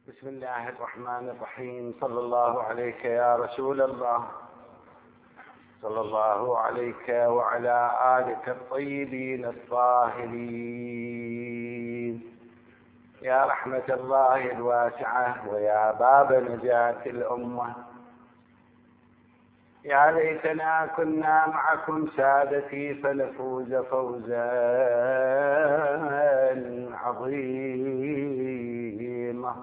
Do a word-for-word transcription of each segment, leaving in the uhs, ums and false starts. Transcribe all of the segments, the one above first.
بسم الله الرحمن الرحيم. صلى الله عليك يا رسول الله، صلى الله عليك وعلى آلك الطيبين الطاهرين، يا رحمة الله الواسعة ويا باب نجاة الأمة. يا ليتنا كنا معكم سادتي فنفوز فوزا عظيما.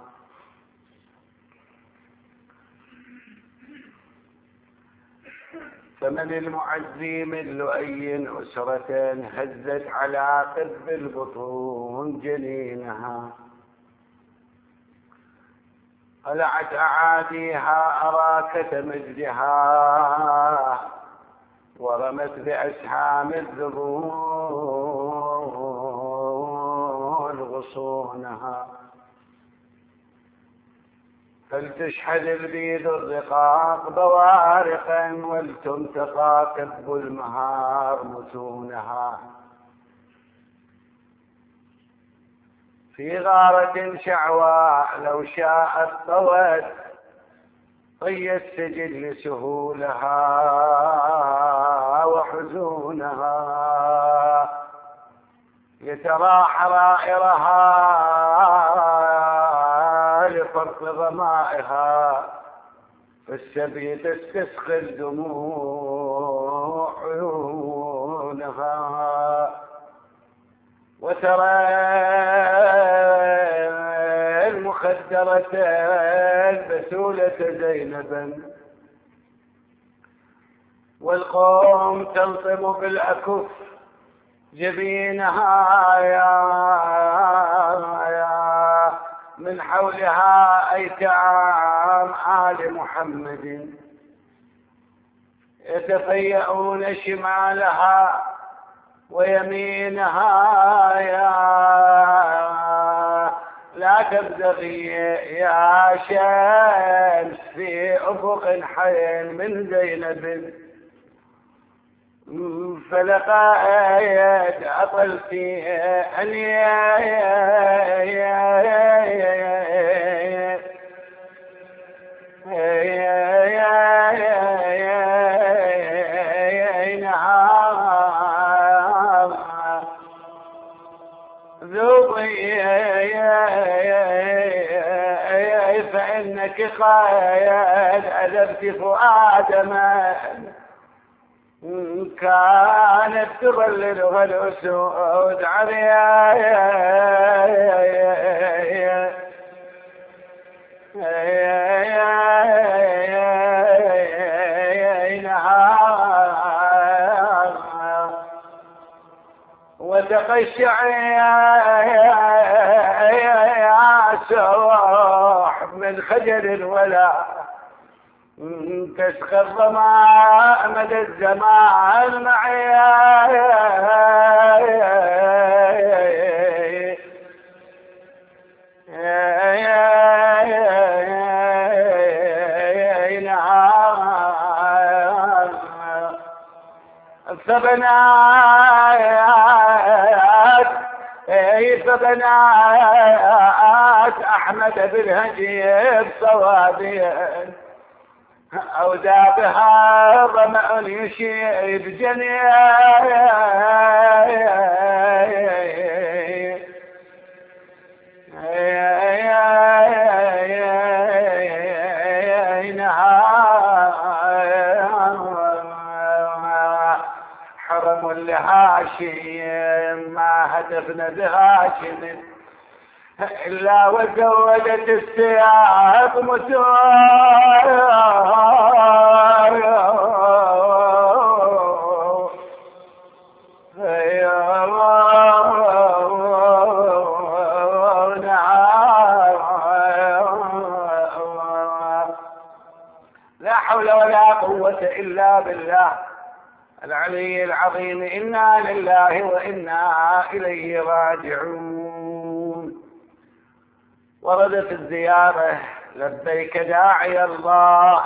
فمن المعزي من لؤي أسرة هزت على قرب البطون جنينها، خلعت أعاديها أراكة مجدها، ورمت بأسهام الذبول غصونها. فلتشحذ البيض الرقاق بوارقا، ولتمتقى كب المهار متونها. في غارة شعواء لو شاءت طوت طي السجل سهولها وحزونها، يترى حرائرها لفرط ظمائها، فالسبي تستسقي الدموع عيونها. وترى المخدرة البسولة زينبا، والقوم تلطم بالأكف جبينها، يا يا من حولها أيتام آل محمد يتفيئون شمالها ويمينها. يا لا تبتغي يا شمس في أفق حي من زينب، فلقد أطلت أن فإنك قد أذبت فؤاد من كانت تظللها الأسود عريا. وتقشعي سواح من خجل ولا تسقى الظماء مدى الزمان معي. فبنات فبنات أحمد بالهجيب صوابين، أو ذابها ظمأ يشيب حرم لهاشم ما هدفنا بهاشم إلا وزودت السياق متون. لا حول ولا قوة إلا بالله العلي العظيم. إنا لله وإنا إليه راجعون. ورد في الزيارة لبيك داعي الله،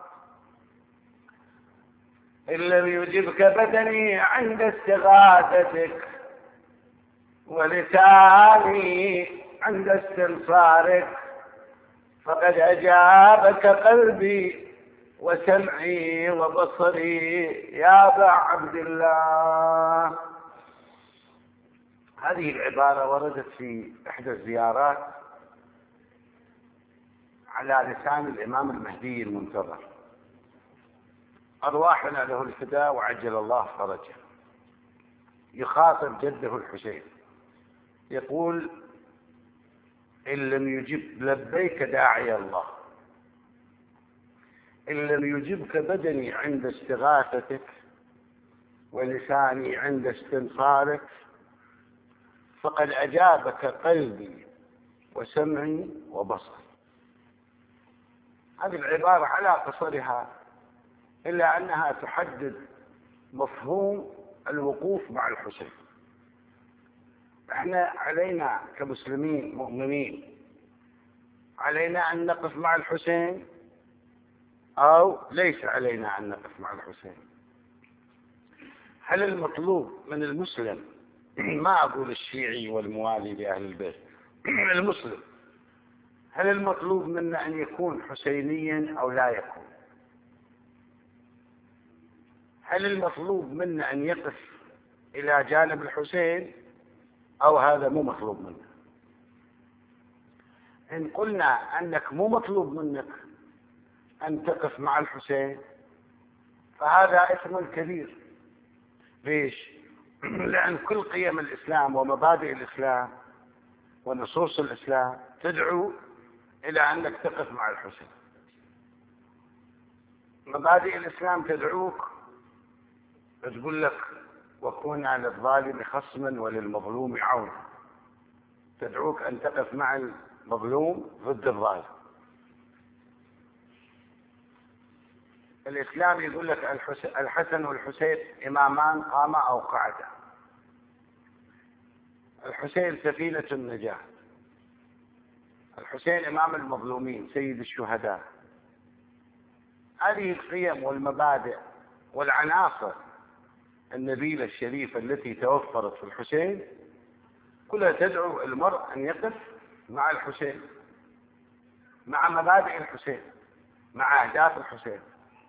إن لم يجبك بدني عند استغاثتك، ولساني عند استنصارك، فقد أجابك قلبي وسمعي وبصري يا أبا عبد الله. هذه العبارة وردت في إحدى الزيارات على لسان الإمام المهدي المنتظر، أرواحنا له الفداء وعجل الله فرجه، يخاطب جده الحسين يقول: إن لم يجب لبيك داعي الله، إن لم يجبك بدني عند استغاثتك ولساني عند استنصارك فقد أجابك قلبي وسمعي وبصري. هذه العبارة على قصرها إلا أنها تحدد مفهوم الوقوف مع الحسين. احنا علينا كمسلمين مؤمنين علينا أن نقف مع الحسين أو ليس علينا أن نقف مع الحسين؟ هل المطلوب من المسلم، ما أقول الشيعي والموالي لأهل البيت، المسلم، هل المطلوب منا أن يكون حسينيا أو لا يكون؟ هل المطلوب منا أن يقف إلى جانب الحسين أو هذا مو مطلوب منا؟ إن قلنا أنك مو مطلوب منك أن تقف مع الحسين فهذا إثم كبير. ليش؟ لأن كل قيم الإسلام ومبادئ الإسلام ونصوص الإسلام تدعو إلى أنك تقف مع الحسين. مبادئ الإسلام تدعوك تقول لك: وكونا للظالم خصما وللمظلوم عونا. تدعوك أن تقف مع المظلوم ضد الظالم. الإسلام يقول لك الحسن والحسين إمامان قاما أو قعدا. الحسين سفينة النجاة، الحسين إمام المظلومين سيد الشهداء. هذه القيم والمبادئ والعناصر النبيلة الشريفة التي توفرت في الحسين كلها تدعو المرء أن يقف مع الحسين، مع مبادئ الحسين، مع أهداف الحسين.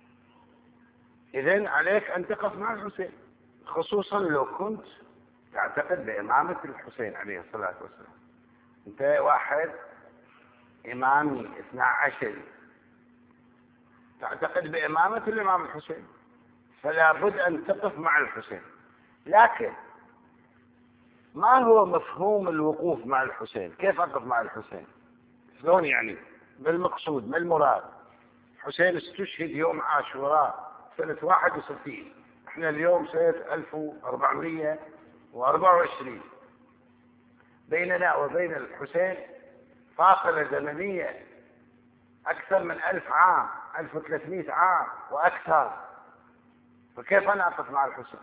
إذن عليك أن تقف مع الحسين، خصوصا لو كنت تعتقد بإمامة الحسين عليه الصلاة والسلام. أنت واحد إمامي اثنا عشري تعتقد بإمامة الإمام الحسين، فلا بد أن تقف مع الحسين. لكن ما هو مفهوم الوقوف مع الحسين؟ كيف أقف مع الحسين؟ شلون يعني؟ بالمقصود، ما المراد؟ الحسين استشهد يوم عاشوراء سنة واحد وستين، احنا اليوم سنة ألف وأربعمائة وأربعة وعشرين، بيننا وبين الحسين فاصلة زمنية أكثر من ألف عام، ألف وثلاثمائة عام وأكثر. فكيف أنا أقف مع الحسين؟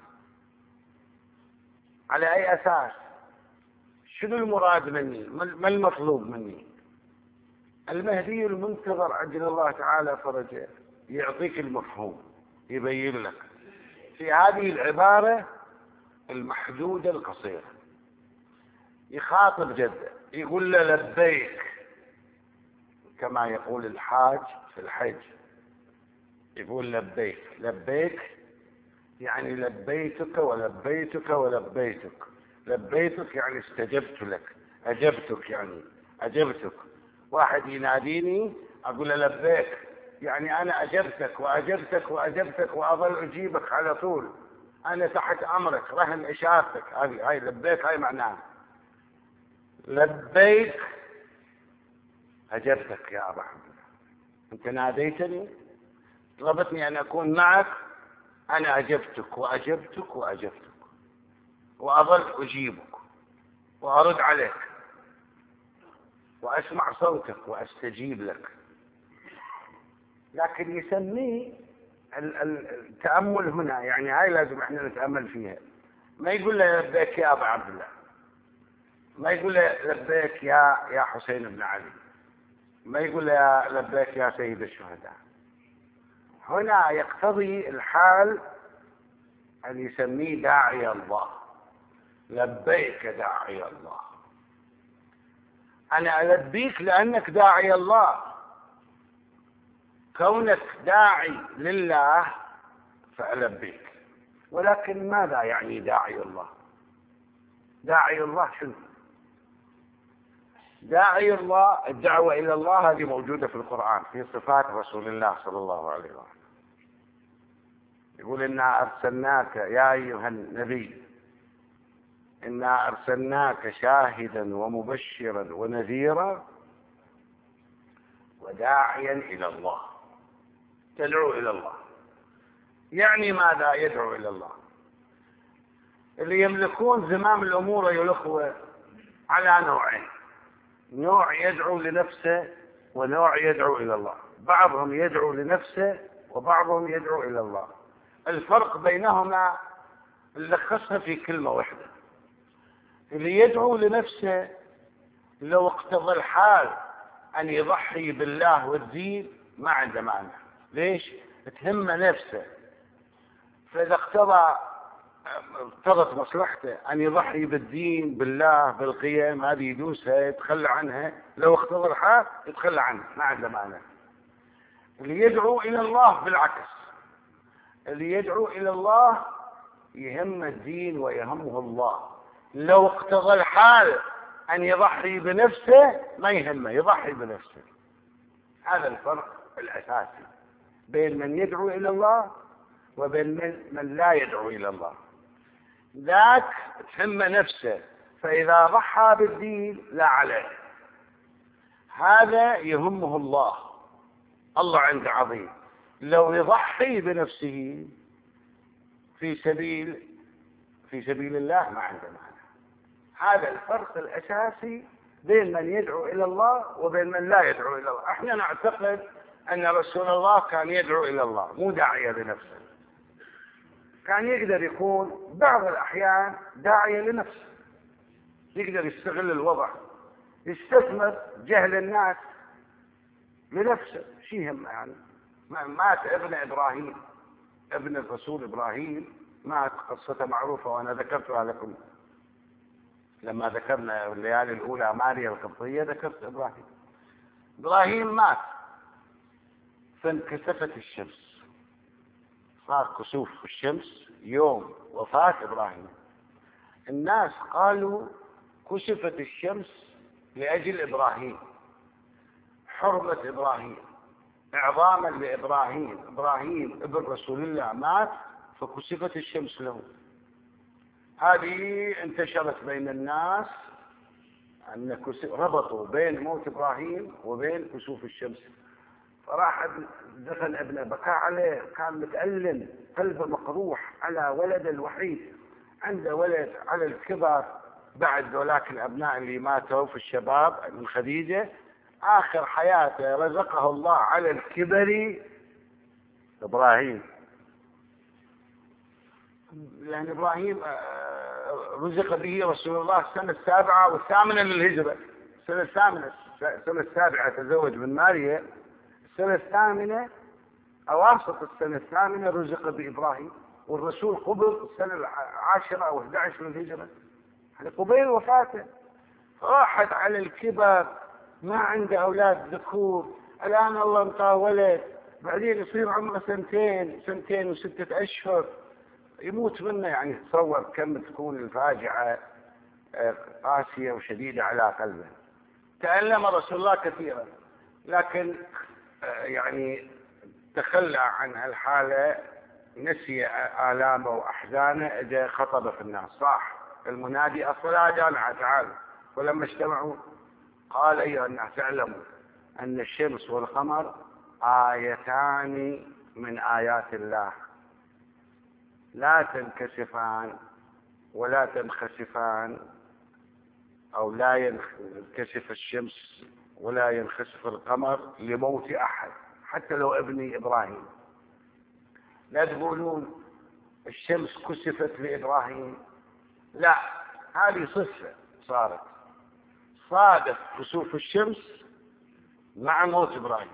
على أي أساس؟ شنو المراد مني؟ ما المطلوب مني؟ المهدي المنتظر عجل الله تعالى فرجه يعطيك المفهوم، يبين لك في هذه العبارة المحدودة القصيرة. يخاطب جده يقول له: لبيك، كما يقول الحاج في الحج، يقول لبيك. لبيك يعني لبيتك ولبيتك ولبيتك. لبيتك يعني استجبت لك، أجبتك يعني أجبتك. واحد يناديني أقول له لبيك، يعني أنا أجبتك وأجبتك وأجبتك وأظل أجيبك على طول، أنا تحت أمرك رهن إشارتك. هاي هاي لبيك، هاي معناها لبيك أجبتك يا أبا عبد الله. أنت ناديتني، طلبتني أن أكون معك، أنا أجبتك وأجبتك وأجبتك وأظل أجيبك وأرد عليك وأسمع صوتك وأستجيب لك. لكن يسميه التأمل هنا، يعني هاي لازم احنا نتأمل فيها. ما يقول له لبيك يا أبا عبد الله، ما يقول له لبيك يا يا حسين بن علي، ما يقول له لبيك يا سيد الشهداء. هنا يقتضي الحال أن يسميه داعي الله. لبيك داعي الله، أنا ألبيك لأنك داعي الله، كونك داعي لله فألبيك، ولكن ماذا يعني داعي الله؟ داعي الله شنو؟ داعي الله، الدعوة إلى الله هذه موجودة في القرآن في صفات رسول الله صلى الله عليه وسلم. يقول إنا أرسلناك يا أيها النبي إنا أرسلناك شاهدا ومبشرا ونذيرا وداعيا إلى الله. تدعو إلى الله يعني ماذا؟ يدعو إلى الله. اللي يملكون زمام الأمور أيها الأخوة على نوعين: نوع يدعو لنفسه ونوع يدعو إلى الله. بعضهم يدعو لنفسه وبعضهم يدعو إلى الله. الفرق بينهما نلخصها في كلمة واحدة: اللي يدعو لنفسه لو اقتضى الحال أن يضحي بالله والدين ما عنده مانع. ليش؟ تهم نفسه، فإذا اقتضى اقتضت مصلحته أن يضحي بالدين بالله بالقيم، هذه يدوسها يتخلى عنها، لو اقتضى الحال يتخلى عنها ما عنده مانع. اللي يدعو إلى الله بالعكس، اللي يدعو إلى الله يهم الدين ويهمه الله، لو اقتضى الحال أن يضحي بنفسه ما يهمه، يضحي بنفسه. هذا الفرق الأساسي بين من يدعو إلى الله وبين من, من لا يدعو إلى الله. ذاك تهم نفسه فإذا ضحى بالدين لا عليه، هذا يهمه الله، الله عنده عظيم، لو يضحي بنفسه في سبيل في سبيل الله ما عنده معنى. هذا الفرق الأساسي بين من يدعو إلى الله وبين من لا يدعو إلى الله. احنا نعتقد أن رسول الله كان يدعو إلى الله مو داعية لنفسه، كان يقدر يكون بعض الأحيان داعية لنفسه، يقدر يستغل الوضع، يستثمر جهل الناس لنفسه. شيء هم يعني مات ابن إبراهيم، ابن الرسول إبراهيم مات، قصته معروفة وأنا ذكرتها لكم لما ذكرنا الليالي الأولى ماريا القبطية، ذكرت إبراهيم. إبراهيم مات فانكسفت الشمس، صار كسوف في الشمس يوم وفاة إبراهيم. الناس قالوا كسفت الشمس لأجل إبراهيم، حرمة إبراهيم، إعظاما لإبراهيم. إبراهيم ابن رسول الله مات فكسفت الشمس له. هذه انتشرت بين الناس أن ربطوا بين موت إبراهيم وبين كسوف الشمس. فراح دفن ابنه، بكى عليه، كان متألم، قلبه مقروح على ولد الوحيد، عنده ولد على الكبر بعد ذولاك الأبناء اللي ماتوا في الشباب من خديجة. آخر حياته رزقه الله على الكبر إبراهيم، لأن إبراهيم رزق به رسول الله السنة السابعة والثامنة للهجرة. السنة الثامنة السنة السابعة تزوج من ماريا، السنة الثامنة أواسط السنة الثامنة رزق بإبراهيم، والرسول قبض السنة العاشرة أو أحد عشر للهجرة، يعني قبيل وفاته. راحت على الكبر، ما عنده أولاد ذكور، الآن الله انطاه ولد، بعدين يصير عمره سنتين سنتين وستة أشهر يموت منه. يعني تصور كم تكون الفاجعة قاسية وشديدة على قلبه. تألم رسول الله كثيرا، لكن يعني تخلى عن هالحالة، نسي آلامه وأحزانه، إذا خطب في الناس صاح المنادي الصلاة جامعة تعالوا. ولما اجتمعوا قال أيها الناس اعلموا أن الشمس والقمر آيتان من آيات الله لا تنكسفان ولا تنخسفان، أو لا ينكسف الشمس ولا ينخسف القمر لموت أحد، حتى لو ابني إبراهيم. لا تقولون الشمس كسفت لإبراهيم، لا، هذه صفة صارت، صادف كسوف الشمس مع موت إبراهيم.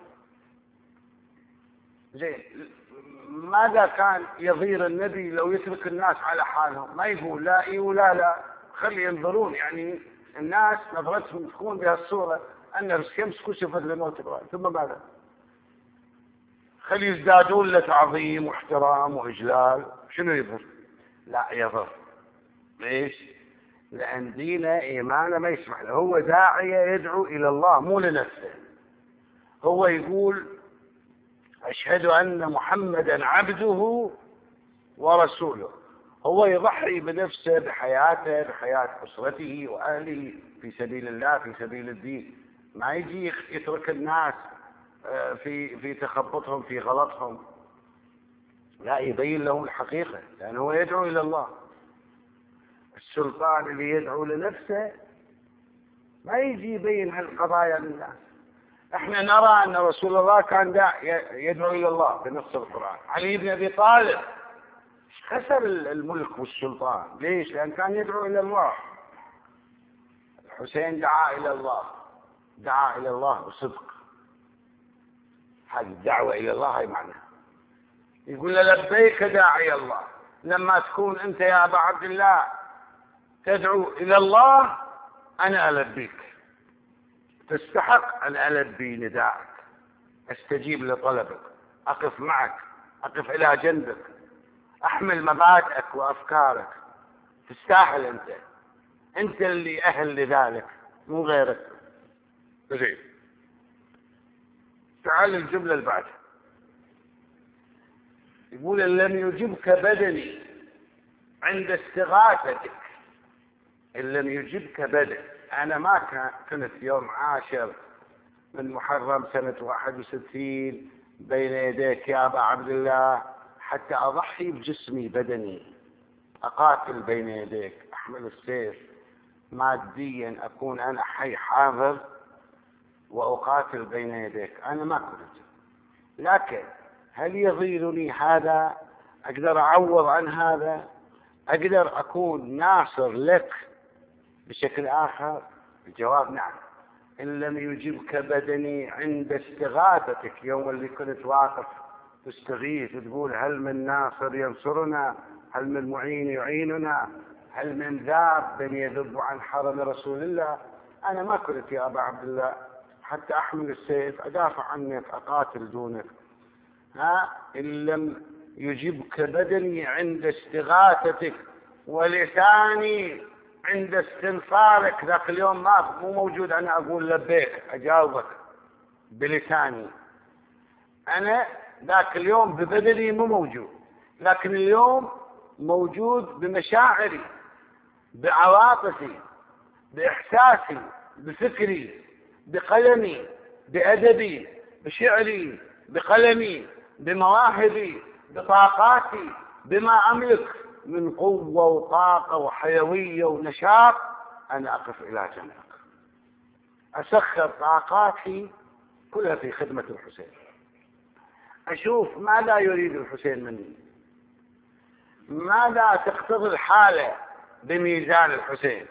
زين، ماذا كان يضير النبي لو يترك الناس على حالهم، ما يقول لا إيه ولا لا، خلي ينظرون، يعني الناس نظرتهم تكون بهالصورة أن الشمس كسفت لموت إبراهيم، ثم ماذا؟ خلي يزدادون له تعظيم واحترام وإجلال، شنو يضر؟ لا يضر. ليش؟ لأن دينه إيمانه ما يسمح له، هو داعية يدعو إلى الله مو لنفسه. هو يقول أشهد أن محمدا عبده ورسوله، هو يضحي بنفسه بحياته بحياة أسرته وأهله في سبيل الله في سبيل الدين. ما يجي يترك الناس في في تخبطهم في غلطهم، لا يبين لهم الحقيقة، لأنه هو يدعو إلى الله. السلطان اللي يدعو لنفسه ما يجي يبين هالقضايا للناس. احنا نرى أن رسول الله كان يدعو إلى الله بنص القرآن. علي بن أبي طالب خسر الملك والسلطان، ليش؟ لأن كان يدعو إلى الله. الحسين دعا إلى الله، دعا إلى الله بصدق. هذه الدعوة إلى الله هي معناها يقول له لبيك داعي الله. لما تكون أنت يا أبا عبد الله تدعو إلى الله أنا ألبيك، تستحق أن ألبي نداءك، أستجيب لطلبك، أقف معك، أقف إلى جنبك، أحمل مبادئك وأفكارك. تستاهل أنت، أنت اللي أهل لذلك مو غيرك. زين، تعال الجملة اللي بعدها. يقول إن لم يجبك بدني عند استغاثتك. إن لم يجبك بدني، أنا ما كنت يوم عاشر من محرم سنة واحد وستين بين يديك يا أبا عبد الله حتى أضحي بجسمي بدني، أقاتل بين يديك، أحمل السيف ماديا، أكون أنا حي حاضر وأقاتل بين يديك. أنا ما كنت، لكن هل يضيرني هذا؟ أقدر أعوض عن هذا؟ أقدر أكون ناصر لك بشكل آخر؟ الجواب نعم. إن لم يجبك بدني عند استغاثتك، يوم اللي كنت واقف تستغيث وتقول هل من ناصر ينصرنا، هل من معين يعيننا، هل من ذاب يذب عن حرم رسول الله، أنا ما كنت يا أبا عبد الله حتى أحمل السيف أدافع عنك أقاتل دونك. ها إن لم يجبك بدني عند استغاثتك ولساني عند استنصارك. ذاك اليوم ما مو موجود أنا أقول لبيك أجاوبك بلساني، أنا ذاك اليوم ببدني مو موجود، لكن اليوم موجود بمشاعري بعواطفي بإحساسي بفكري بقلمي بأدبي بشعري بقلمي بمواهبي بطاقاتي بما أملك من قوة وطاقة وحيوية ونشاط. أنا أقف إلى جنبك، أسخر طاقاتي كلها في خدمة الحسين. أشوف ماذا يريد الحسين مني، ماذا تقتضي الحالة بميزان الحسين،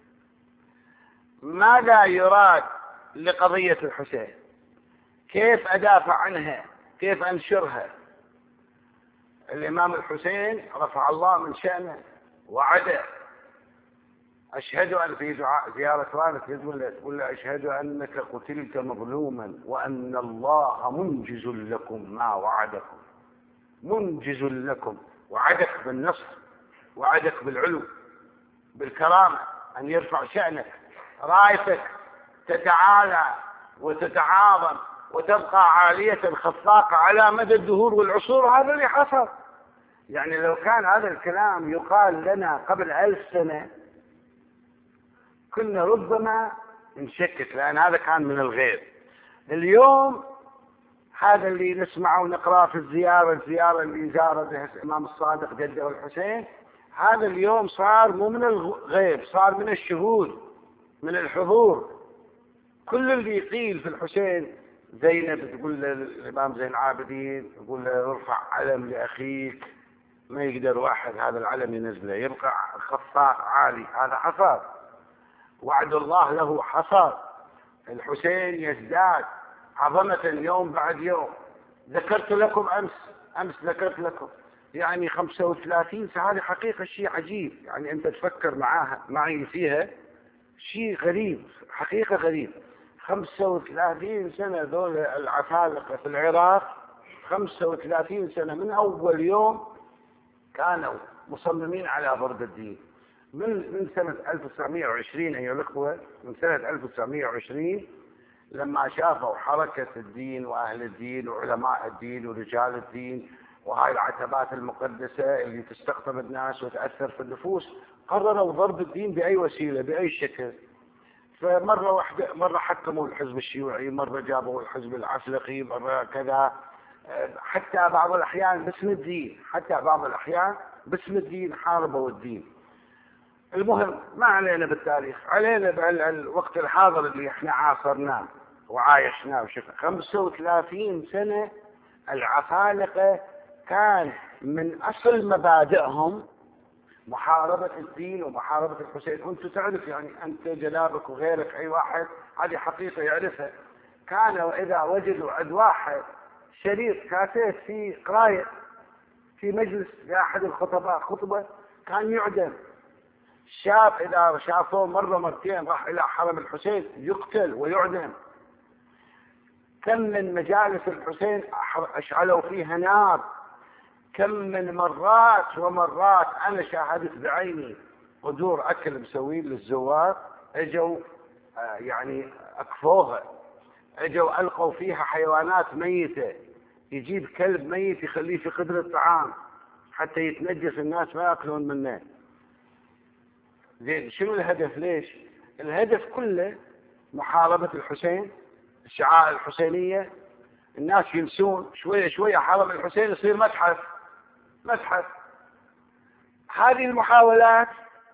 ماذا يراد لقضية الحسين، كيف أدافع عنها، كيف أنشرها. الإمام الحسين رفع الله من شأنه وعده. أشهد أن في دعاء زيارة والدك تقول له أشهد أنك قتلت مظلوما وأن الله منجز لكم ما وعدكم، منجز لكم، وعدك بالنصر، وعدك بالعلو بالكرامة، أن يرفع شأنك، رايتك تتعالى وتتعاظم وتبقى عالية خفاقة على مدى الدهور والعصور. هذا اللي حصل. يعني لو كان هذا الكلام يقال لنا قبل ألف سنة كنا ربما نشكك، لأن هذا كان من الغيب. اليوم هذا اللي نسمعه ونقرأه في الزيارة الزيارة اللي زار بها الإمام الصادق جده الحسين، هذا اليوم صار مو من الغيب، صار من الشهود، من الحضور. كل اللي يقيل في الحسين، زينب تقول للإمام زين العابدين يقول له ارفع علم لأخيك، ما يقدر واحد هذا العلم ينزله، يبقى خفاق عالي. هذا حصل، وعد الله له حصل. الحسين يزداد عظمة يوم بعد يوم. ذكرت لكم أمس أمس ذكرت لكم يعني خمسة وثلاثين سنة. هذه حقيقة شيء عجيب، يعني أنت تفكر معاها معي فيها شيء غريب، حقيقة غريب. خمسة وثلاثين سنة ذول العفالقة في العراق خمسة وثلاثين سنة من أول يوم كانوا مصممين على فرض الدين. من من سنة ألف وتسعمائة وعشرين أيها الأخوة، من سنة ألف وتسعمائة وعشرين لما شافوا حركة الدين وأهل الدين وعلماء الدين ورجال الدين وهاي العتبات المقدسة اللي تستقطب الناس وتأثر في النفوس، قرروا ضرب الدين بأي وسيلة بأي شكل. فمرة واحدة مرة حكموا الحزب الشيوعي، مرة جابوا الحزب العفلقي، مرة كذا، حتى بعض الأحيان باسم الدين، حتى بعض الأحيان باسم الدين حاربوا الدين. المهم ما علينا بالتاريخ، علينا بالوقت الحاضر اللي احنا عاصرناه وعايشناه وشفنا. خمسة وثلاثين سنة العفالقة كان من أصل مبادئهم محاربة الدين ومحاربة الحسين. وانت تعرف يعني، انت جنابك وغيرك اي واحد هذه حقيقة يعرفها، كانوا اذا وجدوا عند واحد شريط كاسيت في قراية في مجلس لأحد الخطباء خطبة كان يعدم. الشاب اذا شافوه مرة مرتين راح الى حرم الحسين يقتل ويعدم. كم من مجالس الحسين اشعلوا فيها نار، كم من مرات ومرات أنا شاهدت بعيني قدور أكل مسوين للزوار، اجوا آه يعني أكفوها، اجوا ألقوا فيها حيوانات ميتة، يجيب كلب ميت يخليه في قدر الطعام حتى يتنجس الناس ما يأكلون منه. زين، شنو الهدف؟ ليش؟ الهدف كله محاربة الحسين، الشعائر الحسينية. الناس ينسون شوية شوية حرم الحسين يصير متحف متحف. هذه المحاولات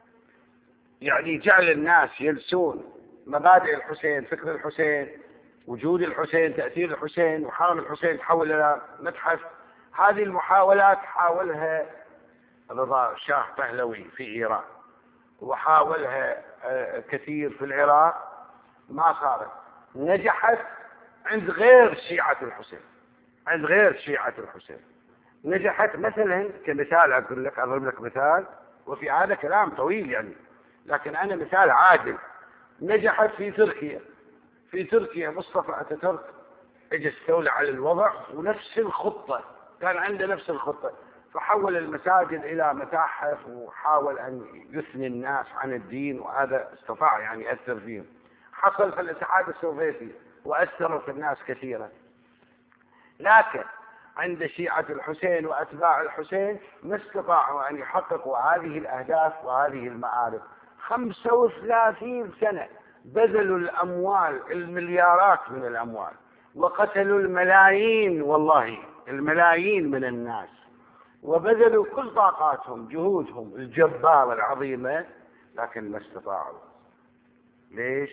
يعني جعل الناس ينسون مبادئ الحسين، فكر الحسين، وجود الحسين، تأثير الحسين، وحرم الحسين تحول إلى متحف. هذه المحاولات حاولها رضا شاه بهلوي في إيران، وحاولها كثير في العراق، ما صارت. نجحت عند غير شيعة الحسين، عند غير شيعة الحسين نجحت. مثلا كمثال أقول لك، أضرب لك مثال، وفي هذا كلام طويل يعني، لكن أنا مثال عادل. نجحت في تركيا. في تركيا مصطفى أتاتورك اجى استولى على الوضع، ونفس الخطة كان عنده، نفس الخطة، فحول المساجد إلى متاحف وحاول أن يثني الناس عن الدين، وهذا استطاع يعني يأثر فيهم. حصل في الاتحاد السوفيتي وأثروا في الناس كثيرا. لكن عند شيعة الحسين وأتباع الحسين ما استطاعوا أن يحققوا هذه الأهداف وهذه المآرب. خمسة وثلاثين سنة بذلوا الأموال، المليارات من الأموال، وقتلوا الملايين، والله الملايين من الناس، وبذلوا كل طاقاتهم جهودهم الجبارة العظيمة، لكن ما استطاعوا. ليش؟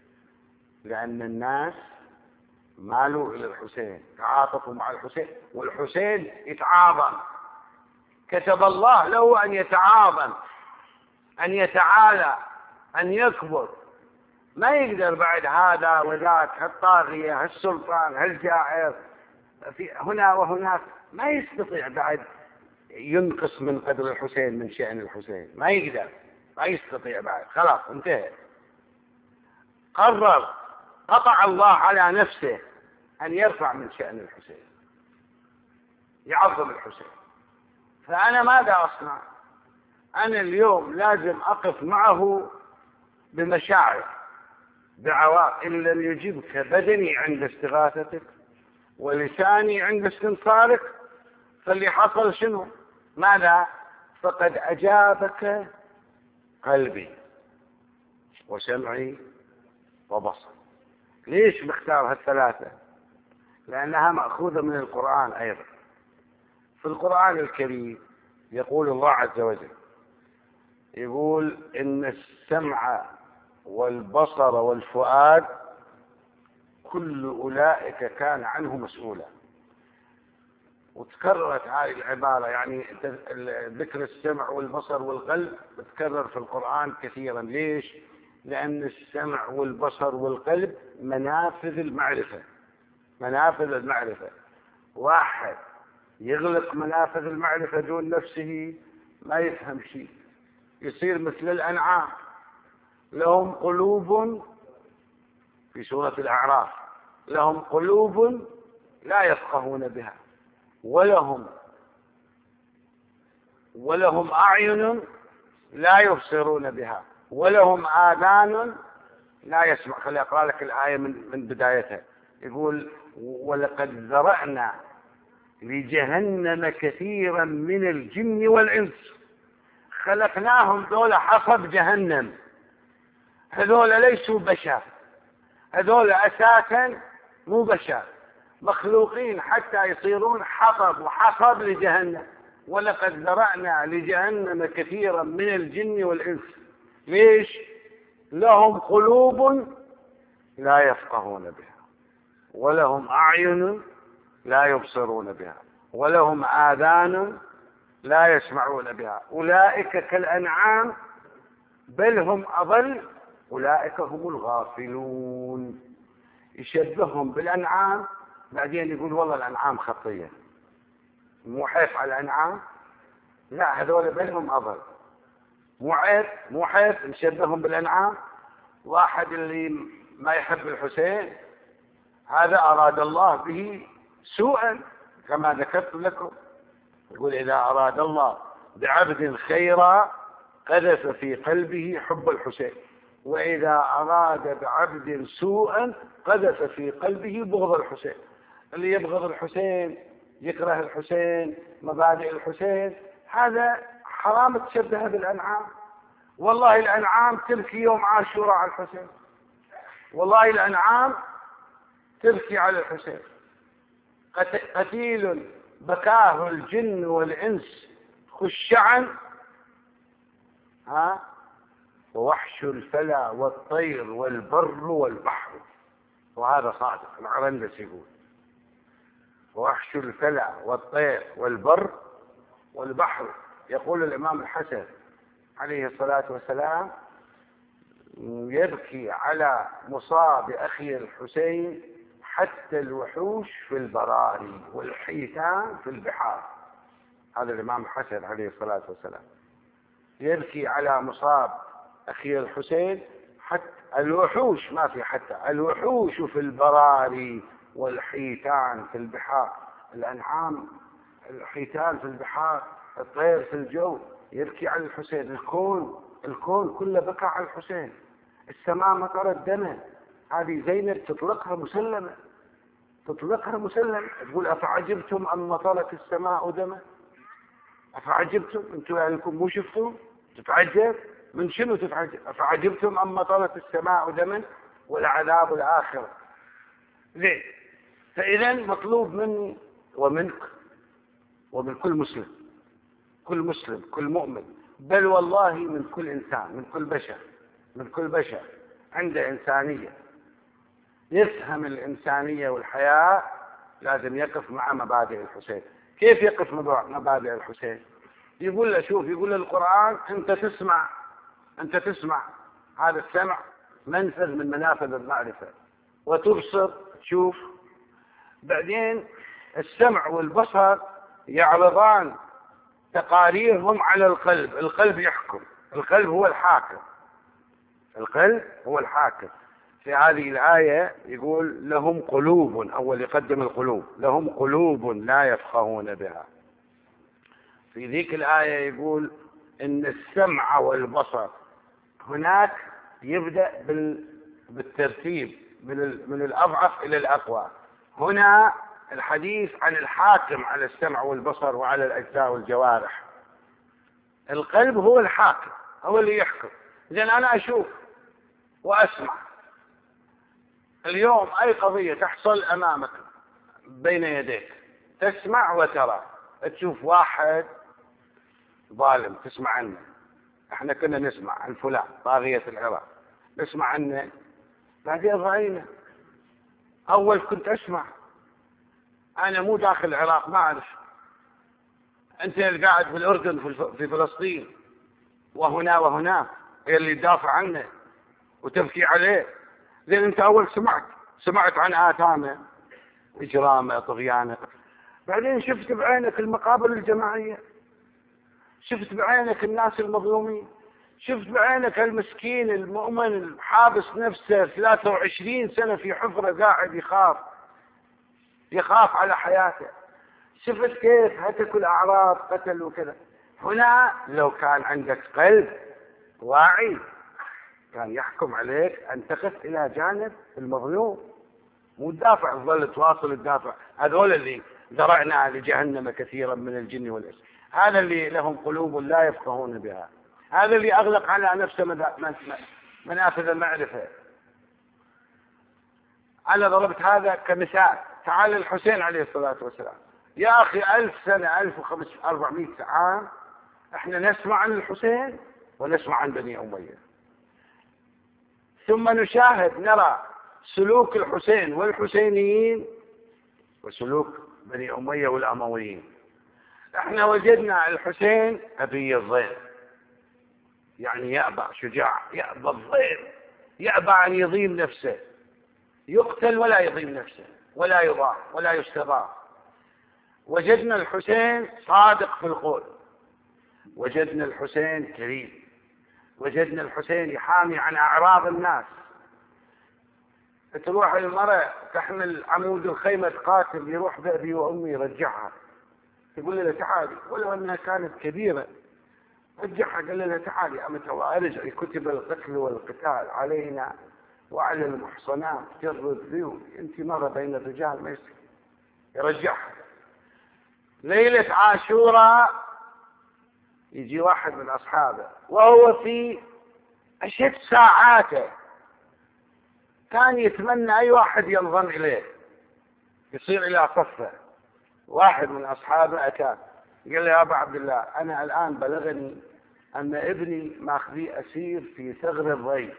لأن الناس مالوا إلى الحسين، تعاطفوا مع الحسين، والحسين يتعاظم. كتب الله له أن يتعاظم، أن يتعالى، أن يكبر. ما يقدر بعد هذا وذاك، هالطاغية، هالسلطان، هالجائر، في هنا وهناك، ما يستطيع بعد ينقص من قدر الحسين، من شأن الحسين، ما يقدر، ما يستطيع بعد، خلاص انتهى. قرر، قطع الله على نفسه أن يرفع من شأن الحسين، يعظم الحسين. فأنا ماذا أصنع؟ أنا اليوم لازم أقف معه بمشاعر، بعواطف. إن لم يجبك بدني عند استغاثتك ولساني عند استنصارك، فاللي حصل شنو؟ ماذا؟ فقد أجابك قلبي وسمعي وبصري. ليش مختار هالثلاثة؟ لأنها مأخوذة من القرآن أيضا. في القرآن الكريم يقول الله عز وجل، يقول إن السمع والبصر والفؤاد كل أولئك كان عنه مسؤولا. وتكررت هذه العبارة، يعني ذكر السمع والبصر والقلب تكرر في القرآن كثيرا. ليش؟ لأن السمع والبصر والقلب منافذ المعرفة، منافذ المعرفة. واحد يغلق منافذ المعرفة دون نفسه ما يفهم شيء، يصير مثل الأنعام. لهم قلوب، في سورة الأعراف، لهم قلوب لا يفقهون بها، ولهم ولهم أعين لا يبصرون بها ولهم آذان لا يسمع. خلي أقرأ لك الآية من من بدايتها. يقول ولقد ذرأنا لجهنم كثيرا من الجن والإنس خلقناهم دول حصب جهنم. هذول ليسوا بشر، هذول أساسا مو بشر، مخلوقين حتى يصيرون حطب وحصب لجهنم. ولقد ذرأنا لجهنم كثيرا من الجن والإنس. ليش؟ لهم قلوب لا يفقهون بها ولهم أعين لا يبصرون بها ولهم آذان لا يسمعون بها أولئك كالأنعام بل هم أضل أولئك هم الغافلون. يشبههم بالأنعام، بعدين يقول والله الأنعام خطية، مو حيف على الأنعام، لا هذول بل هم أضل. مو حيف مو حيف نشبههم بالأنعام. واحد اللي ما يحب الحسين هذا أراد الله به سوءا كما ذكرت لكم. يقول إذا أراد الله بعبد خيرا قذف في قلبه حب الحسين، وإذا أراد بعبد سوءا قذف في قلبه بغض الحسين. اللي يبغض الحسين يكره الحسين مبادئ الحسين هذا حرام تشبه بالأنعام. والله الأنعام تبكي يوم عاشوراء على الحسين، والله الأنعام تبكي على الحسين. قتيل بكاه الجن والإنس خشعا ها ووحش الفلا والطير والبر والبحر. وهذا صادق، العرندس يقول ووحش الفلا والطير والبر والبحر. يقول الإمام الحسن عليه الصلاة والسلام يبكي على مصاب أخي الحسين حتى الوحوش في البراري والحيتان في البحار. هذا الإمام الحسن عليه الصلاة والسلام يبكي على مصاب أخي الحسين حتى الوحوش، ما في حتى الوحوش في البراري والحيتان في البحار. الأنعام الحيتان في البحار، الطير في الجو، يبكي على الحسين. الكون الكون كله بكى على الحسين. السماء مطرت دمه. هذه زينب تطلقها مسلمة، تطلقها مسلمة. تقول أفعجبتم أن مطرت السماء دمه؟ أفعجبتم أنتم يعني مو شفتوا؟ تتعجب من شنو تتعجب؟ أفعجبتم أن مطرت السماء دما والعذاب الآخرة. زين، فإذا مطلوب مني ومنك ومن كل مسلم، كل مسلم كل مؤمن، بل والله من كل إنسان، من كل بشر، من كل بشر عنده إنسانية، يفهم الإنسانية والحياة، لازم يقف مع مبادئ الحسين. كيف يقف مع مبادئ الحسين؟ يقول له شوف، يقول له القرآن أنت تسمع، أنت تسمع، هذا السمع منفذ من منافذ المعرفة، وتبصر تشوف. بعدين السمع والبصر يعرضان تقاريرهم على القلب، القلب يحكم، القلب هو الحاكم، القلب هو الحاكم. في هذه الآية يقول لهم قلوب، أول يقدم القلوب، لهم قلوب لا يفقهون بها. في ذيك الآية يقول إن السمع والبصر هناك يبدأ بالترتيب من الأضعف إلى الأقوى. هنا الحديث عن الحاكم على السمع والبصر وعلى الأجزاء والجوارح. القلب هو الحاكم، هو اللي يحكم. إذن أنا أشوف وأسمع اليوم أي قضية تحصل أمامك بين يديك، تسمع وترى. تشوف واحد ظالم تسمع عنه، احنا كنا نسمع عن فلان طاغية العراق، نسمع عنه، بعدين رأينا. أول كنت أسمع، أنا مو داخل العراق ما أعرف، أنت اللي قاعد في الأردن في فلسطين وهنا وهنا اللي تدافع عنه وتبكي عليه. لأن أنت أول سمعت سمعت عن آثامه، إجرامه، طغيانه، بعدين شفت بعينك المقابر الجماعية، شفت بعينك الناس المظلومين، شفت بعينك المسكين المؤمن الحابس نفسه ثلاثة وعشرين سنة في حفرة قاعد يخاف يخاف على حياته، شفت كيف هتك الأعراض قتل وكذا. هنا لو كان عندك قلب واعي كان يحكم عليك أن تقف إلى جانب المظلوم، مو تدافع، تظل تواصل الدافع. هذول اللي ذرعنا لجهنم كثيرا من الجن والإنس، هذا اللي لهم قلوب لا يفقهون بها، هذا اللي أغلق على نفسه منافذ المعرفة. أنا ضربت هذا كمثال. تعال الحسين عليه الصلاة والسلام، يا أخي ألف سنة ألف وأربعمائة عام احنا نسمع عن الحسين ونسمع عن بني أمية، ثم نشاهد نرى سلوك الحسين والحسينيين وسلوك بني أمية والأمويين. احنا وجدنا الحسين أبي الضيم، يعني يأبى، شجاع، يأبى الضيم، يأبى أن يضيم نفسه، يقتل ولا يضيم نفسه ولا يضاع ولا يستضاع. وجدنا الحسين صادق في القول، وجدنا الحسين كريم، وجدنا الحسين يحامي عن أعراض الناس. تروح المرأة تحمل عمود الخيمة قاتل، يروح بأبي وأمي يرجعها، تقول لها تعالي، ولو أنها كانت كبيرة رجعها، قال لها تعالي أمة الله ارجعي، كتب القتل والقتال علينا وعلى المحصنات جر الذيول، أنت مرة بين الرجال ما يصير. يرجعها. ليلة عاشوراء يجي واحد من أصحابه وهو في أشد ساعاته كان يتمنى أي واحد ينضم إليه يصير إلى صفه. واحد من أصحابه أتاه قال له يا أبا عبد الله، أنا الآن بلغني أن ابني ماخذي أسير في ثغر الضي،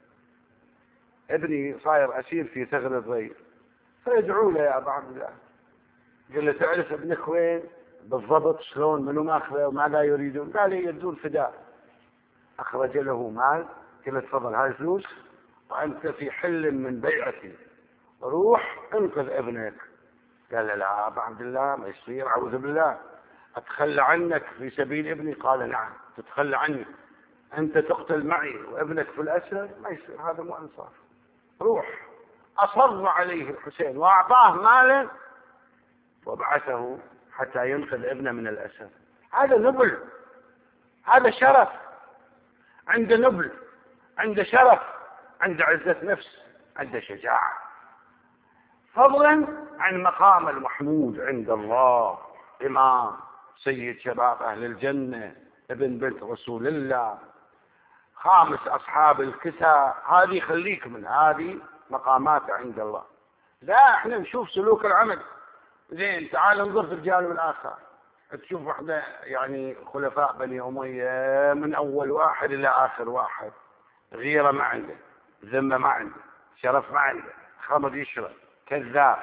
ابني صاير أسير في ثغر الضي، فيدعوا له يا أبا عبد الله. قال له تعرف ابنك وين بالضبط، شلون، منو ماخذه وماذا يريدون؟ قال لي يريدون فداء. أخرج له مال، قال له تفضل هاي فلوس وأنت في حل من بيعتي، روح انقذ ابنك. قال له لا يا أبا عبد الله ما يصير، أعوذ بالله، أتخلى عنك في سبيل ابني؟ قال نعم. تتخلى عني، أنت تقتل معي وابنك في الأسر؟ ما يصير، هذا مو إنصاف. روح. أصر عليه الحسين وأعطاه مالا وبعثه حتى ينقذ ابنه من الأسر. هذا نبل، هذا شرف، عنده نبل، عنده شرف، عنده عزة نفس، عنده شجاعة، فضلا عن مقام المحمود عند الله، إمام سيد شباب أهل الجنة، ابن بنت رسول الله، خامس أصحاب الكساء. هذه خليك من هذه مقامات عند الله. لا، احنا نشوف سلوك العمل. زين، تعال انظر في الجانب الآخر، تشوف واحدة يعني خلفاء بني أمية من أول واحد إلى آخر واحد، غيرة ما عنده، ذمة ما عنده، شرف ما عنده، خمر يشرب، كذاب،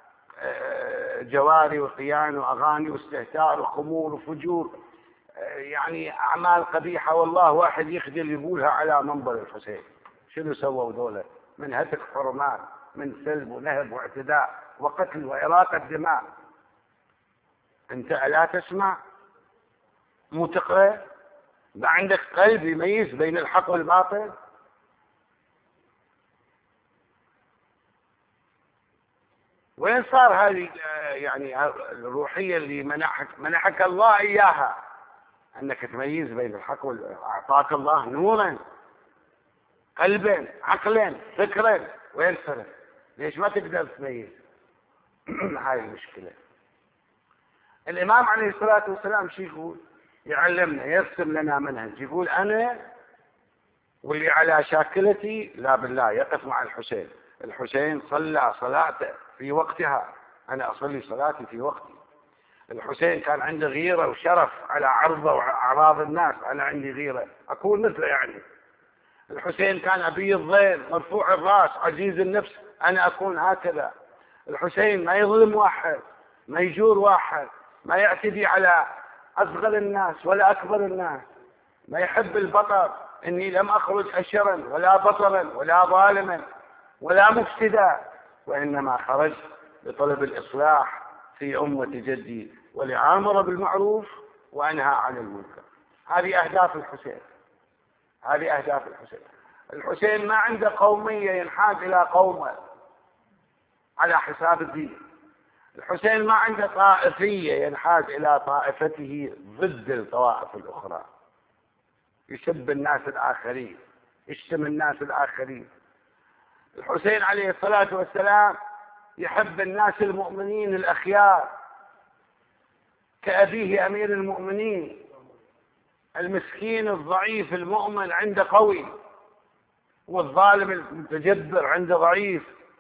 جواري وقيان وأغاني واستهتار وخمور وفجور، يعني أعمال قبيحة. والله واحد يخجل يقولها على منبر الحسين. شنو سووا ذولا من هتك حرمات، من سلب ونهب واعتداء وقتل وإراقة دماء؟ أنت لا تسمع، مو تقرأ، ما عندك قلب يميز بين الحق والباطل؟ وين صار هذه يعني الروحية اللي منحك منحك الله إياها، أنك تميز بين الحق والباطل؟ أعطاك الله نورا، قلبا، عقلا، فكرا، وين صار؟ ليش ما تقدر تميز؟ هاي المشكلة. الإمام عليه الصلاة والسلام شو يقول؟ يعلمنا، يرسم لنا منهج، يقول أنا واللي على شاكلتي لا بالله يقف مع الحسين. الحسين صلى صلاته في وقتها، أنا أصلي صلاتي في وقتي. الحسين كان عنده غيرة وشرف على عرضه وأعراض الناس، أنا عندي غيرة أكون مثله يعني. الحسين كان أبي الضيم، مرفوع الرأس، عزيز النفس، أنا أكون هكذا. الحسين ما يظلم واحد، ما يجور واحد، ما يعتدي على أصغر الناس ولا أكبر الناس، ما يحب البطر. إني لم أخرج أشرا ولا بطرا ولا ظالما ولا مفسدا، وإنما خرج لطلب الإصلاح في أمة جدي ولآمر بالمعروف وأنهى عن المنكر. هذه أهداف الحسين، هذه أهداف الحسين. الحسين ما عنده قومية ينحاز إلى قومه على حساب الدين. الحسين ما عنده طائفية ينحاز إلى طائفته ضد الطوائف الأخرى، يسب الناس الآخرين، يشتم الناس الآخرين. الحسين عليه الصلاة والسلام يحب الناس المؤمنين الأخيار، كأبيه أمير المؤمنين. المسكين الضعيف المؤمن عنده قوي، والظالم المتجبر عنده ضعيف.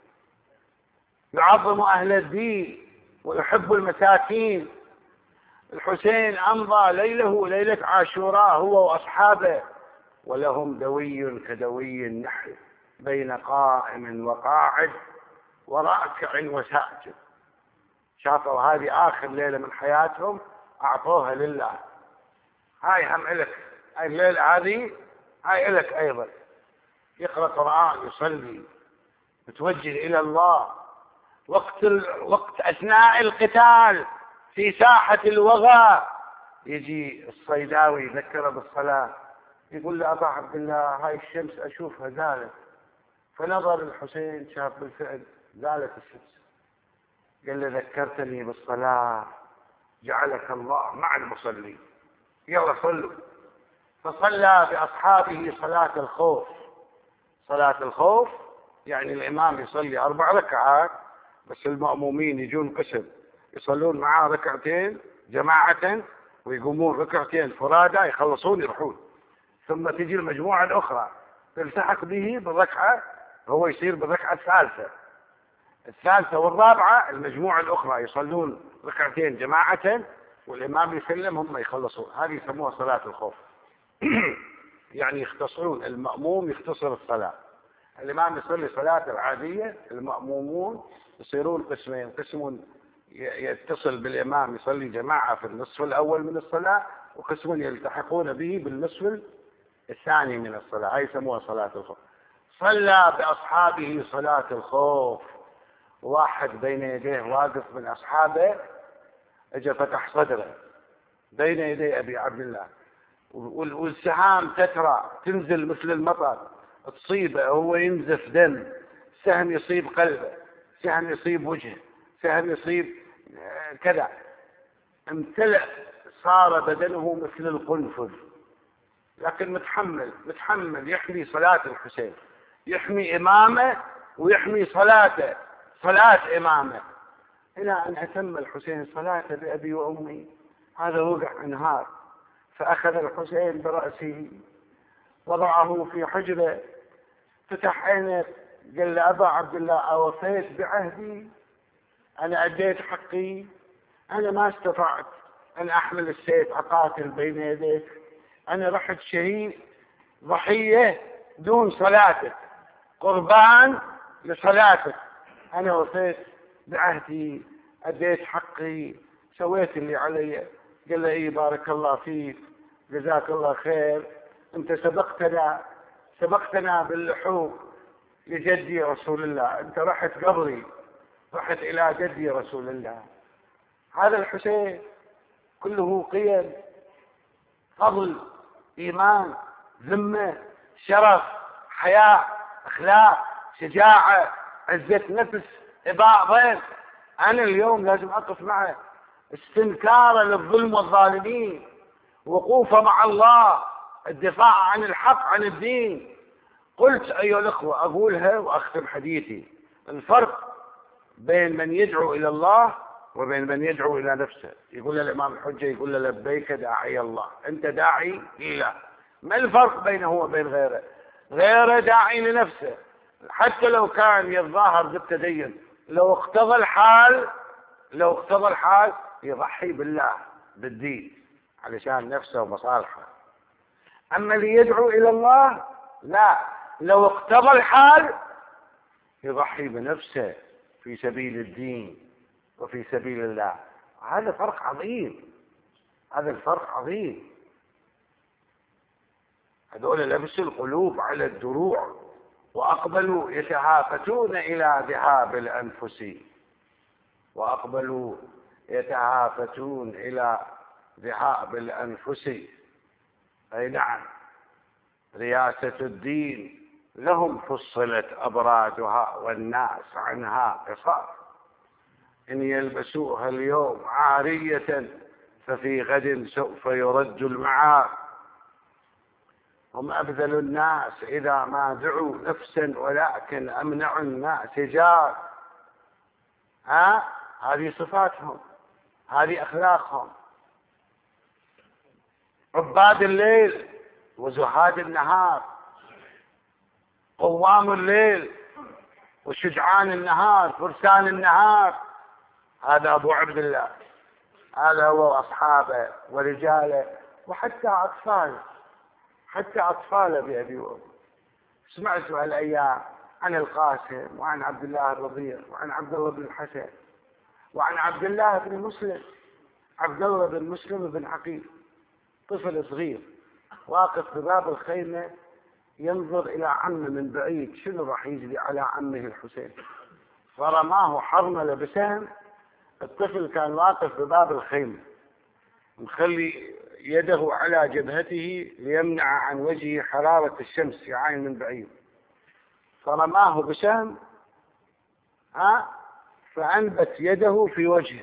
يعظم أهل الدين ويحب المساكين. الحسين أمضى ليله ليلة عاشوراء هو وأصحابه ولهم دوي كدوي النحل بين قائم وقاعد وراكع وساجد. شافوا هذه آخر ليلة من حياتهم أعطوها لله. هاي هم إلك، هاي الليلة هذه هاي إلك أيضا. يقرأ قرآن، يصلي، متوجه إلى الله. وقت ال... وقت أثناء القتال في ساحة الوغى يجي الصيداوي يذكره بالصلاة، يقول له أبا عبد الله هاي الشمس أشوفها زالت. فنظر الحسين شاف بالفعل زالت الشمس. قال له ذكرتني بالصلاة، جعلك الله مع المصلين، يلا صلوا. فصلى بأصحابه صلاة الخوف. صلاة الخوف يعني الإمام يصلي أربع ركعات بس المأمومين يجون قسم يصلون معاه ركعتين جماعة ويقومون ركعتين فرادى يخلصون يروحون، ثم تجي المجموعة الأخرى تلتحق به بالركعة، هو يصير بالركعة الثالثة الثالثة والرابعة. المجموعة الأخرى يصلون ركعتين جماعة والإمام يسلم هم يخلصون. هذه يسموها صلاة الخوف. يعني يختصرون، المأموم يختصر الصلاة. الإمام يصلي صلاة العادية، المأمومون يصيرون قسمين، قسم يتصل بالإمام يصلي جماعة في النصف الأول من الصلاة، وقسم يلتحقون به بالنصف الثاني من الصلاة. هاي يسموها صلاة الخوف. صلى بأصحابه صلاة الخوف. واحد بين يديه واقف من أصحابه اجى فتح صدره بين يدي أبي عبد الله، والسهام تترى تنزل مثل المطر تصيبه، هو ينزف دم، سهم يصيب قلبه، سهم يصيب وجهه، سهم يصيب كذا، امتلأ صار بدنه مثل القنفذ، لكن متحمل متحمل يحمي صلاة الحسين، يحمي إمامه ويحمي صلاته، صلاة إمامه، إلى أن أتم الحسين صلاته بأبي وأمي. هذا وقع انهار، فأخذ الحسين برأسه وضعه في حجره، فتح عينه قال له أبا عبد الله أوفيت بعهدي؟ أنا أديت حقي؟ أنا ما استطعت أن أحمل السيف أقاتل بين يديك، أنا رحت شهيد ضحية دون صلاتك، قربان لصلاتك. أنا وفيت بعهدي، أديت حقي، سويت اللي علي. قال له إيه بارك الله فيك، جزاك الله خير، أنت سبقتنا سبقتنا باللحوق لجدي رسول الله، أنت رحت قبري، رحت إلى جدي رسول الله. هذا الحسين كله قيم، فضل، إيمان، ذمة، شرف، حياء، أخلاق، شجاعة، عزة نفس، إباء ضيف. أنا اليوم لازم أقف معه استنكارا للظلم والظالمين، وقوفا مع الله، الدفاع عن الحق عن الدين. قلت أيها الأخوة أقولها وأختم حديثي، الفرق بين من يدعو إلى الله وبين من يدعو إلى نفسه. يقول الإمام الحجة يقول له لبيك داعي الله، أنت داعي لله. ما الفرق بينه وبين غيره؟ غيره داعي لنفسه، حتى لو كان يتظاهر بالتدين، لو اقتضى الحال لو اقتضى الحال يضحي بالله بالدين علشان نفسه ومصالحه. أما اللي يدعو إلى الله لا، لو اقتضى الحال يضحي بنفسه في سبيل الدين وفي سبيل الله. هذا فرق عظيم، هذا الفرق عظيم. هذول لبسوا القلوب على الدروع وأقبلوا يتهافتون إلى ذهاب الأنفس، وأقبلوا يتهافتون إلى ذهاب الأنفس. أي نعم، رياسة الدين لهم فصلت أبرادها والناس عنها قصار. إن يلبسوها اليوم عارية ففي غد سوف يرد المعار. هم أبذل الناس إذا ما دعوا نفسا ولكن أمنع الناس جار. ها هذه صفاتهم، هذه أخلاقهم. عباد الليل وزهاد النهار، قوام الليل وشجعان النهار، فرسان النهار. هذا أبو عبد الله، هذا هو أصحابه ورجاله وحتى أطفاله، حتى أطفاله بأبي وأمه. سمعت هالأيام عن القاسم وعن عبد الله الرضيع وعن عبد الله بن الحسن وعن عبد الله بن مسلم، عبد الله بن مسلم بن عقيل، طفل صغير واقف بباب الخيمة ينظر إلى عمه من بعيد، شنو راح يجري على عمه الحسين، فرماه حرملة بسهم. الطفل كان واقف بباب الخيمة مخلي يده على جبهته ليمنع عن وجهه حرارة الشمس يعاين من بعيد، فرماه بسهم ها فأنبت يده في وجهه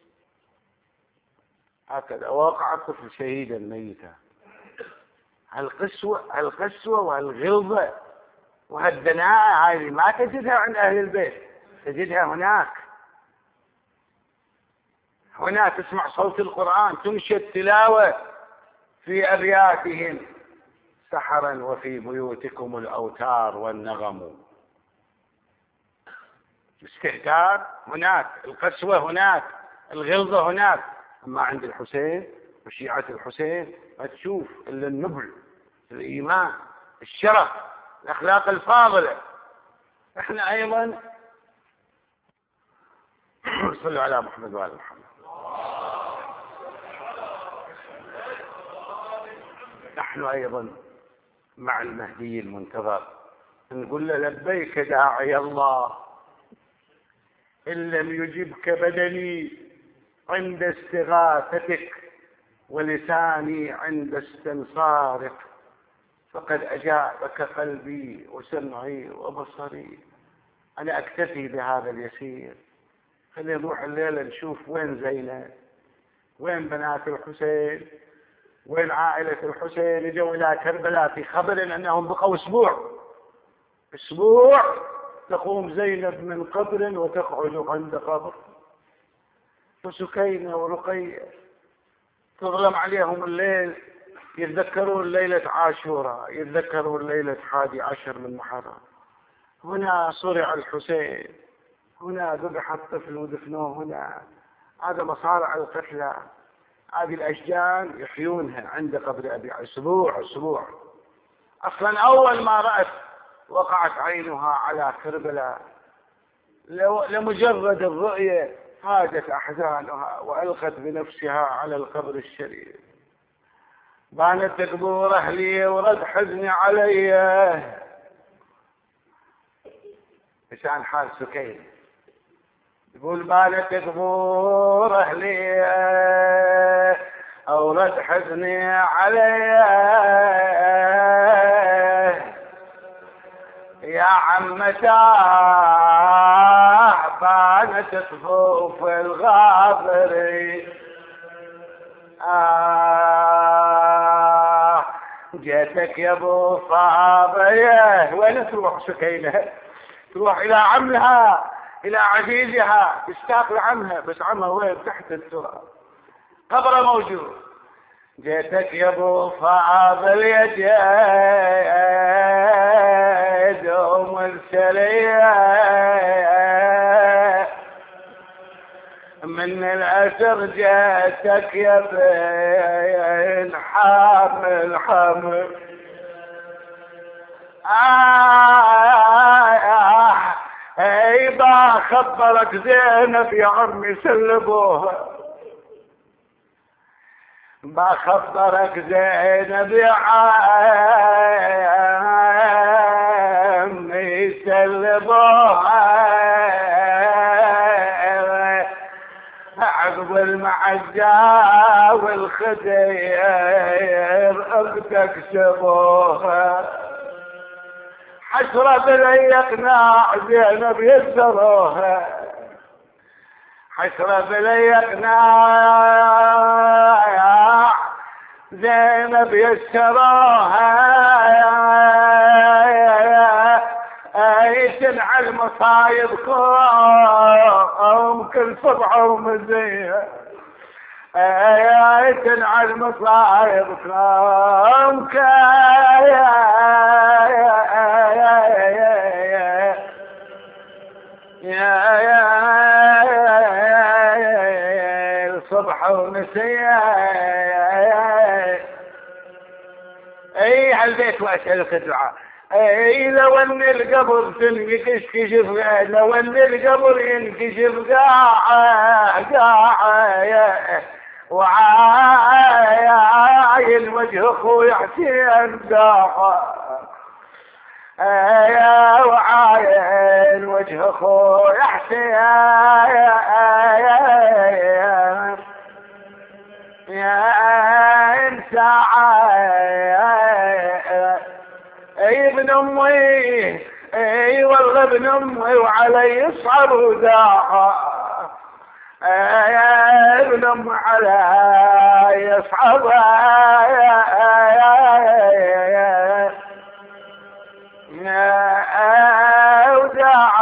هكذا، ووقع الطفل شهيدا ميتا. هالقسوة هالقسوة وهالغلظة وهالدناءة هذه ما تجدها عند أهل البيت، تجدها هناك. هنا تسمع صوت القرآن، تنشد تلاوة في أبياتهم سحرا وفي بيوتكم الأوتار والنغم. استهتار هناك، القسوة هناك، الغلظة هناك. أما عند الحسين وشيعة الحسين ما تشوف إلا النبل، الإيمان، الشرف، الأخلاق الفاضلة. إحنا أيضا صلوا على محمد وآل محمد. نحن أيضا مع المهدي المنتظر نقول له لبيك داعي الله، إن لم يجبك بدني عند استغاثتك ولساني عند استنصارك، فقد أجابك قلبي وسمعي وبصري. أنا أكتفي بهذا اليسير. خلينا نروح الليلة نشوف وين زينب، وين بنات الحسين، وين عائلة الحسين. جوا إلى كربلاء في خبر أنهم بقوا أسبوع أسبوع تقوم زينب من قبر وتقعد عند قبر، وسكينة ورقية تظلم عليهم الليل، يتذكرون ليلة عاشوراء، يتذكرون ليلة حادي عشر من محرم. هنا صرع الحسين، هنا ذبح الطفل ودفنوه هنا. هذا مصارع القتلى، هذه الأشجان يحيونها عند قبر أبي أسبوع أسبوع. أصلا أول ما رأت وقعت عينها على كربلاء، لمجرد الرؤية هاجت أحزانها وألقت بنفسها على القبر الشريف. بانت قبور أهلي ورد حزني علي، لسان حال سكينة يقول بانت قبور أهلي أورد حزني علي، يا عمتاه بانت صفوف الغابري. آه جيتك يا ابو صابيه. وين تروح سكينة؟ تروح إلى عمها، إلى عزيزها، تشتاق لعمها، بس عمها وين؟ تحت التراب، قبره موجود. جيتك يا ابو فاضل يد ام السريه، من الأسر جيتك يا بين حامل حمل. آه اي با خبرك زينب يا عمي سلبوها، ما خبرك زينب يا عمي سلبوها، عقب المعجة والخدير اختك سبوها. حسرة بلي اقناع زينب يسروها، حسرة بليقنا زينب يسروها تنعى المصايب قوم كل صبح ومزيه تنعى المصايب قوم الصبح ومسيه اي هالبيت واسألك الدعاء اي لو ان القبر تنكشف لو ان القبر ينكشف قاع قاع وعاين وجه اخوي حسين قاع يا وعاين وجه اخوي حسين يا انسى اي ابن امي اي والله ابن امي وعلي يصعب وداع يا ابن امي علي يصعب وداع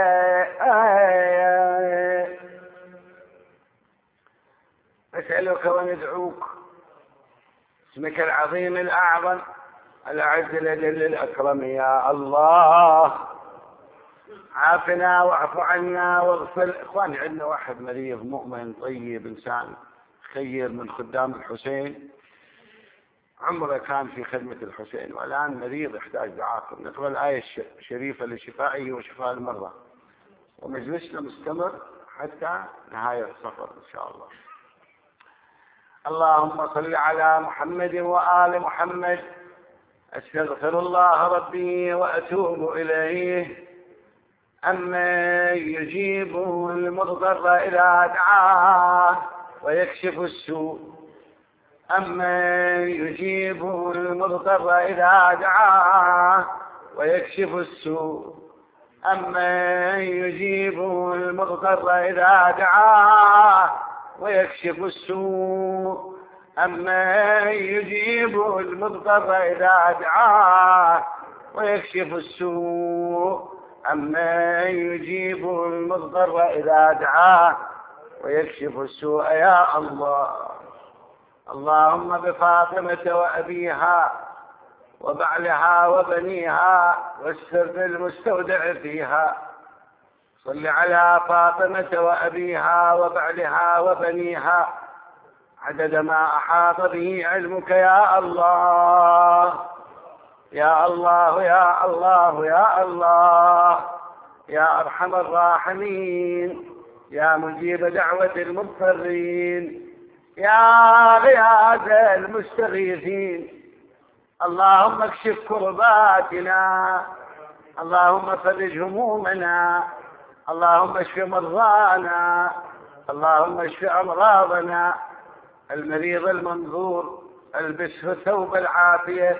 اسالك وندعوك اسمك العظيم الاعظم الأعز الأجل الأكرم يا الله عافنا واعف عنا واغفر. إخواني عندنا واحد مريض مؤمن طيب إنسان خير من خدام الحسين عمره كان في خدمة الحسين والآن مريض يحتاج دعاءكم. نقرأ الآية الشريفة لشفائه وشفاء المرضى ومجلسنا مستمر حتى نهاية السفر إن شاء الله. اللهم صل على محمد وآل محمد. أستغفر الله ربي وأتوب إليه أما يجيب المضطر إذا دعاه ويكشف السوء أما يجيب المضطر إذا دعاه ويكشف السوء أما يجيب المضطر إذا دعاه ويكشف السوء أما يجيب المضطر إذا دعاه ويكشف السوء أما يجيب المضطر إذا دعاه ويكشف السوء يا الله. اللهم بفاطمة وأبيها وبعلها وبنيها والسر المستودع فيها صل على فاطمة وأبيها وبعلها وبنيها عدد ما أحاط به علمك يا الله يا الله يا الله يا الله يا أرحم الراحمين يا مجيب دعوة المضطرين يا غياث المستغيثين. اللهم اكشف كرباتنا اللهم فرج همومنا اللهم اشف مرضانا اللهم اشف أمراضنا. المريض المنظور البسه ثوب العافية.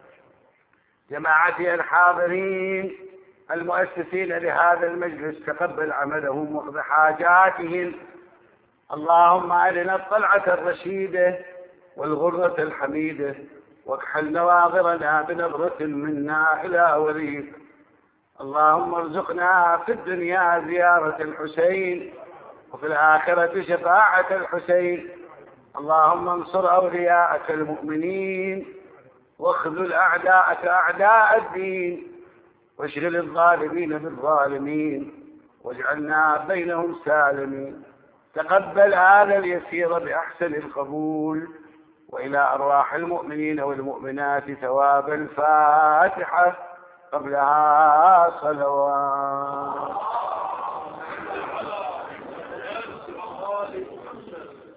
جماعتي الحاضرين المؤسسين لهذا المجلس تقبل عملهم واقض حاجاتهم. اللهم أرنا الطلعة الرشيدة والغرة الحميدة واكحل نواظرنا بنظرة منا إلى وليك. اللهم ارزقنا في الدنيا زيارة الحسين وفي الآخرة شفاعة الحسين. اللهم انصر أولياءك المؤمنين واخذل أعداءك أعداء الدين واشغل الظالمين بالظالمين واجعلنا بينهم سالمين. تقبل هذا اليسير بأحسن القبول وإلى أرواح المؤمنين والمؤمنات ثواب الفاتحة قبلها صلوات.